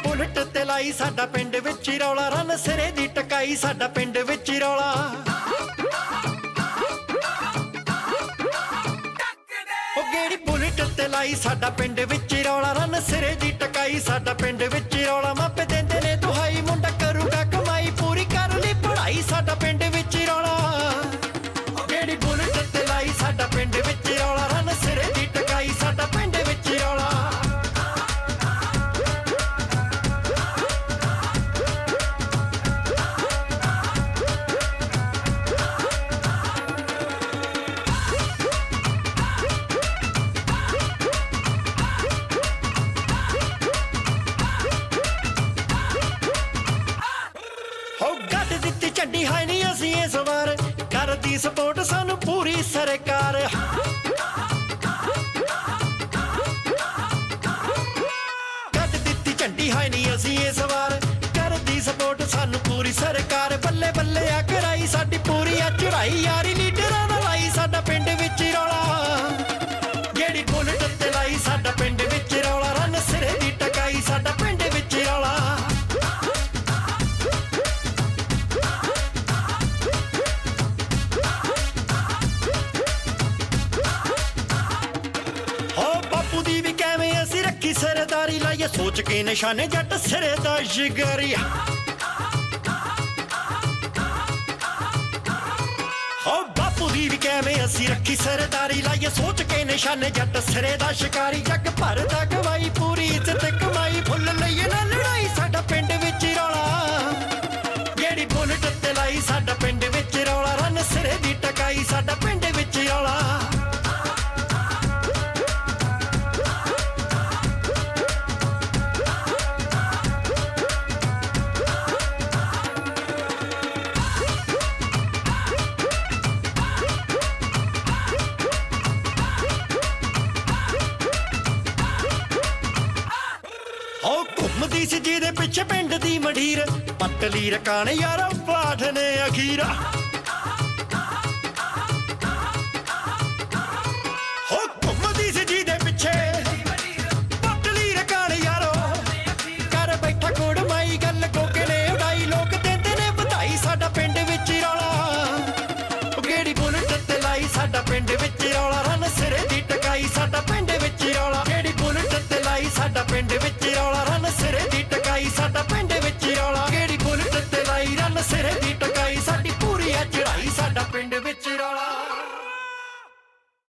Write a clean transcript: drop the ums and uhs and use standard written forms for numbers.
bullet ਤੇ ਲਾਈ ਸਾਡਾ ਪਿੰਡ ਵਿੱਚ ਹੀ ਰੌਲਾ ਰਨ ਸਿਰੇ ਦੀ ਟਕਾਈ ਸਾਡਾ ਪਿੰਡ ਵਿੱਚ ਹੀ ਰੌਲਾ ਉਹ ਗੇੜੀ ਬੁਲਟ ਤੇ ਲਾਈ ਸਾਡਾ ਪਿੰਡ ਵਿੱਚ ਹੀ ਰੌਲਾ ਰਨ ਸਿਰੇ ਦੀ ਟਕਾਈ ਸਾਡਾ ਪਿੰਡ ਵਿੱਚ ਹੀ ਰੌਲਾ ਮਾਪੇ ਦਿੰਦੇ ਨੇ ਦੁਹਾਈ ਮੁੰਡਾ ਕਰੂਗਾ ਕਮਾਈ ਪੂਰੀ ਕਰ ਲਈ ਪੜ੍ਹਾਈ ਸਾਡਾ ਪਿੰਡ ਵਿੱਚ ਹੀ ਰੌਲਾ ਉਹ ਗੇੜੀ ਬੁਲਟ ਤੇ ਲਾਈ ਸਾਡਾ ਪਿੰਡ ਵਿੱਚ ਹੀ ਰੌਲਾ ਰਨ ਸਿਰੇ ਦੀ ਟਕਾਈ ਸਾਡਾ ਪਿੰਡ ਵਿੱਚ ਹੀ ਰੌਲਾ ਝੰਡੀ ਹੈ ਨੀ ਅਸੀਂ ਇਸ ਵਾਰ ਕਰਦੀ ਸਪੋਰਟ ਸਾਨੂੰ ਪੂਰੀ ਸਰਕਾਰ ਕੱਢ ਦਿੱਤੀ ਝੰਡੀ ਹੈ ਨੀ ਅਸੀਂ ਇਸ ਵਾਰ ਕਰਦੀ ਸਪੋਰਟ ਸਾਨੂੰ ਪੂਰੀ ਸਰਕਾਰ ਬੱਲੇ ਬੱਲੇ ਆ ਕਰਾਈ ਸਾਡੀ ਪੂਰੀ ਆ ਚੜਾਈ ਯਾਰੀ ਲੀਡਰਾਂ ਦਾ ਲਾਈ ਸਾਡਾ ਪਿੰਡ ਵਿੱਚ ਹੀ ਰੌਲਾ ਜਿਹੜੀ ਬੁਲਟ ਤੇ ਲਾਈ ਸਾਡਾ ਪਿੰਡ ਵਿੱਚ ਹੀ ਰੌਲਾ ਰਨ ਸਿਰੇ ਦੀ ਟਕਾਈ ਸਾਡਾ ਪਿੰਡ ਵਿੱਚ ਹੀ ਰੌਲਾ ਰੱਖੀ ਸਰਦਾਰੀ ਲਾਈਏ ਸੋਚ ਕੇ ਨਿਸ਼ਾਨੇ ਜੱਟ ਸਿਰੇ ਦਾ ਜਿਗਰੀ ਹੋ ਬਾਪੂ ਦੀ ਵੀ ਕਿਵੇਂ ਅਸੀਂ ਰੱਖੀ ਸਰਦਾਰੀ ਲਾਈਏ ਸੋਚ ਕੇ ਨਿਸ਼ਾਨੇ ਜੱਟ ਸਿਰੇ ਦਾ ਸ਼ਿਕਾਰੀ ਜੱਗ ਭਰ ਦਾ ਗਵਾਈ ਪੂਰੀ ਇੱਜ਼ਤ ਕਮਾਈ ਫੁੱਲ ਲਈਏ ਨਾ ਲੜਾਈ ਸਾਡਾ ਪਿੰਡ ਵਿੱਚ ਹੀ ਰੌਲਾ ਜਿਹੜੀ ਬੁਲਟ ਤੇ ਲਾਈ ਸਾਡਾ ਪਿੰਡ ਵਿੱਚ ਰੌਲਾ ਰਨ ਸਿਰੇ ਦੀ ਟਕਾਈ ਸਾਡਾ ਪਿੰਡ ਵਿੱਚ ਰੌਲਾ ਘੁੰਮਦੀ ਸੀ ਜਿਹਦੇ ਪਿੱਛੇ ਪਿੰਡ ਦੀ ਮੰਡੀਰ ਪਤਲੀ ਰਕਾਨ ਯਾਰਾ ਪਾਠ ਨੇ ਅਖੀਰਾ ਹੋ ਘੁੰਮਦੀ ਸੀ ਜਿਹਦੇ ਪਿੱਛੇ ਪਤਲੀ ਰਕਾਨ ਯਾਰੋ ਕਰ ਬੈਠਾ ਕੋੜ ਮਾਈ ਗੱਲ ਕੋਕੇ ਨੇ ਉਡਾਈ ਲੋਕ ਦਿੰਦੇ ਨੇ ਵਧਾਈ ਸਾਡਾ ਪਿੰਡ ਵਿੱਚ ਹੀ ਰੌਲਾ ਉਹ ਕਿਹੜੀ ਬੁਲਟ ਤੇ ਲਾਈ ਸਾਡਾ ਪਿੰਡ ਵਿੱਚ